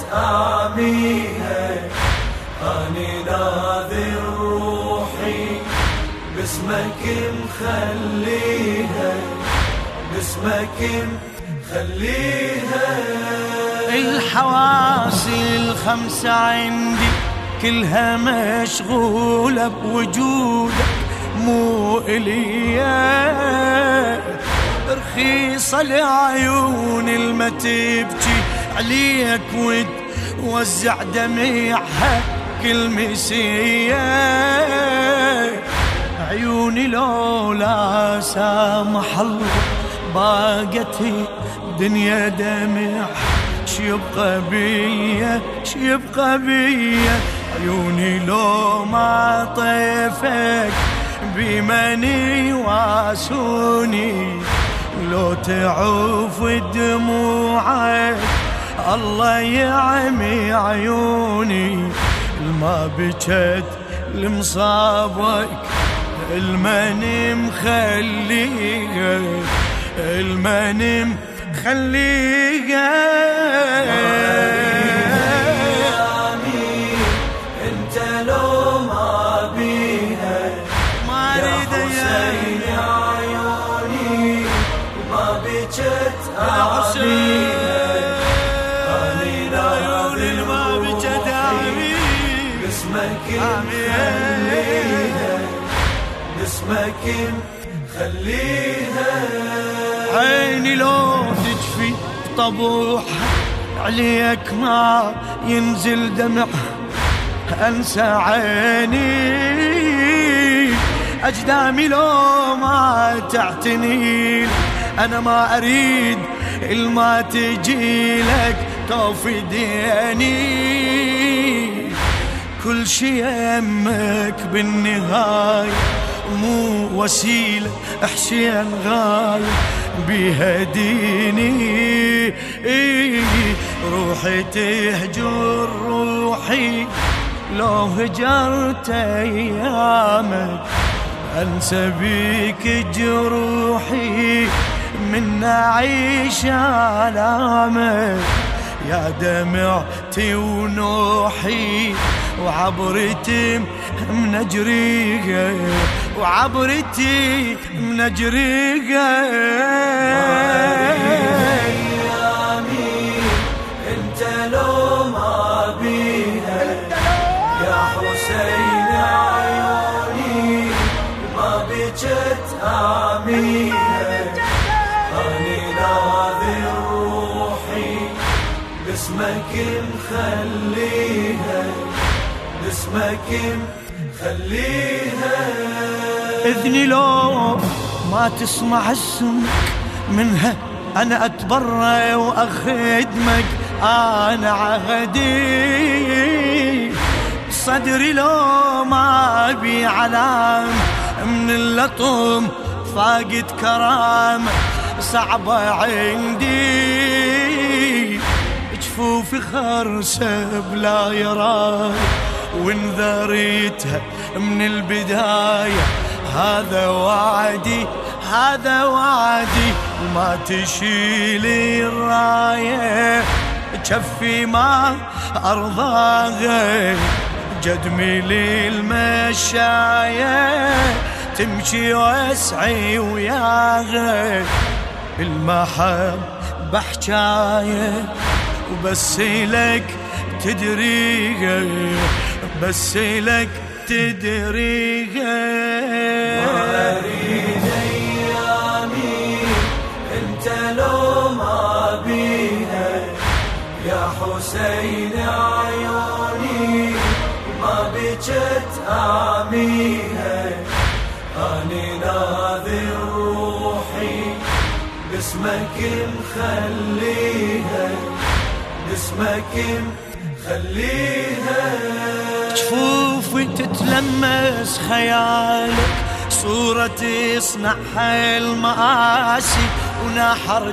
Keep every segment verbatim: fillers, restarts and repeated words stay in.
أعميها، أني ناذر روحي باسمك مخليها، باسمك مخليها. الحواس الخمسة عندي كلها مشغولة بوجودك، مو إليا رخيصة لعيون الما تبكي عليك وتوزع دميعها كل مسية. عيوني لولا سامح الله باقت دنيا دمع، شيبقى بيا شيبقى بيا. عيوني لو ما طيفك بمني واسوني، لو تعوف دموعك الله يعمي عيوني. الما بجت لمصابك الماني مخليها، الماني مخليها. انت لو ما بيها ما اريد يا عيوني ما بجت أعميها، أني ناذر ما بجت أعميها، باسمك مخليها، باسمك مخليها. عيني لو تجفي بطبوحها عليك ما ينزل دمع، أنسى عيني أجدامي لو ما تعتني، أنا ما أريد الما تجي لك توفي ديني. كل شي يمك بالنهاية مو وسيلة حسين غاية بيهديني. روحي تهجر روحي لو هجرت أيامك، أنسى بيك جروحي من أعيش آلامك. يا دمعتي ونوحي وعبرتي من أجريها، وعبرتي من أجريها. انت لو ما بيها يا حسين عيوني ما بجت أعميها، أني ناذر روحي باسمك مخليها، باسمك مخليها. إذني لو ما تسمع اسمك منها أنا أتبرى وأخدمك، أنا عهدي صدري لو ما بي علام من اللطم فاقد كرامة صعبة عندي. جفوفي خرسة بلا يراي وانذريتها من البداية، هذا وعدي هذا وعدي. ما تشيلي الراية جفي ما أرضاها، جدمي للمشاية تمشي واسعي وياها. المحبة حجاية وبس لك تدريها، بس لك تدريها. ما أريد أيامي انت لو ما بيها يا حسين عيوني ما بجت أعميها، أني ناذر روحي باسمك مخليها، باسمك مخليها. جفوفي تتلمس خيالك صورة تصنعها المآسي ونحر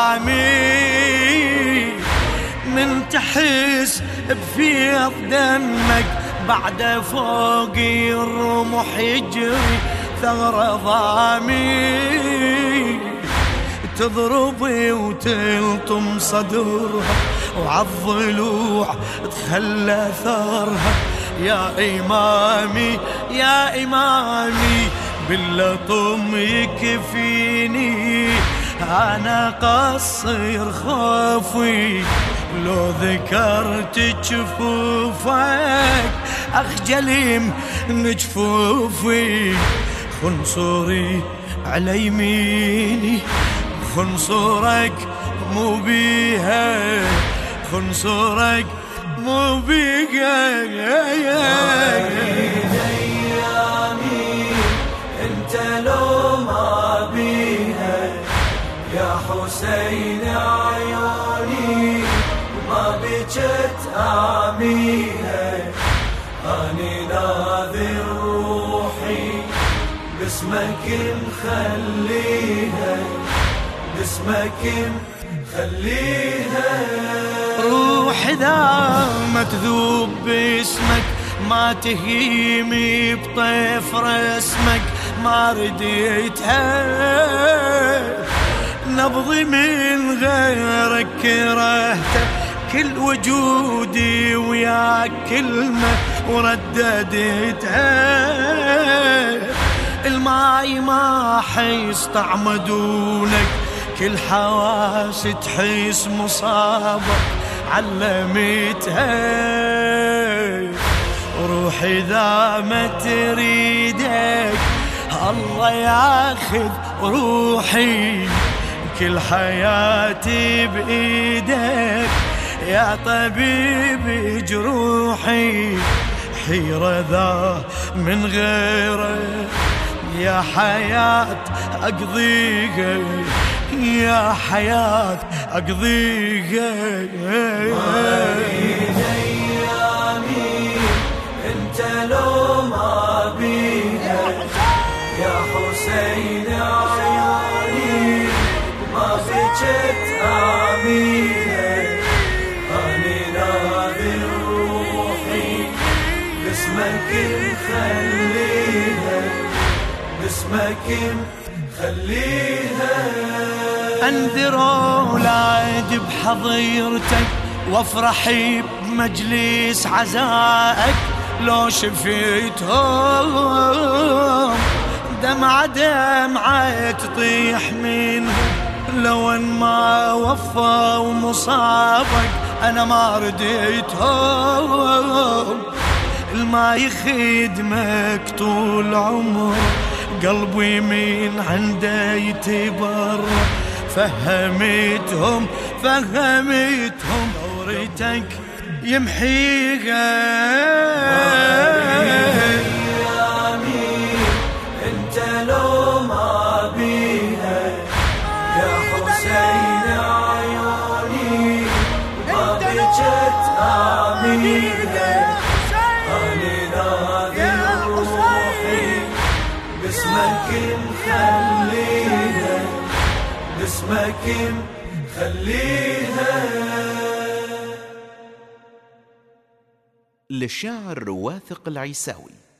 دامي، من تحس بفيض دمك بعد فوقي الرمح يجري ثغر ضامي. تضربي وتلطم صدرها وعالضلوع تخلى ثارها. يا إمامي يا إمامي باللطم يكفيني، أنا قصير خوفي لو ذكرت جفوفك أخجل من جفوفي. خنصري على يميني خنصرك مو بيها، خنصرك مو بيها. ايامي انت لو ما بيها يا حسين عيوني ما بجت آميها. أني ناذر روحي باسمك مخليها، باسمك مخليها. روح إذا ما تذوب باسمك ما تهيمي بطيف رسمك ما رديتها. نبضي من غيرك كرهته كل وجودي وياك كلمة ورددتها. الماي ما حيس طعم دونك كل حواس تحس مصابك علمتها. روحي إذا ما تريدك الله ياخذ روحي، كل حياتي بإيدك يا طبيب جروحي. حيرة ذا من غيره يا حياة أقضيها، يا حياة أقضيها. أيامي انت لو ما بيها يا حسين عيوني ما بجت آميها. أني ناذر روحي باسمك مخليها، باسمك مخليها. أنذر أولاد بحضيرتك وافرح بمجلس عزائك. لو شفيتهم دمعة دمعة تطيح منهم، لو ان ما وفوا مصابك انا ما رديتهم. الما يخدمك طول عمر قلبي من عنده يتبرر. فهمتهم فهمتهم دورتك يمحيها. أيامي انت لو ما بيها يا حسين عيوني ما بجت آميها. أني ناذر روحي باسمك مخليها، باسمك مخليها. للشاعر واثق العيساوي.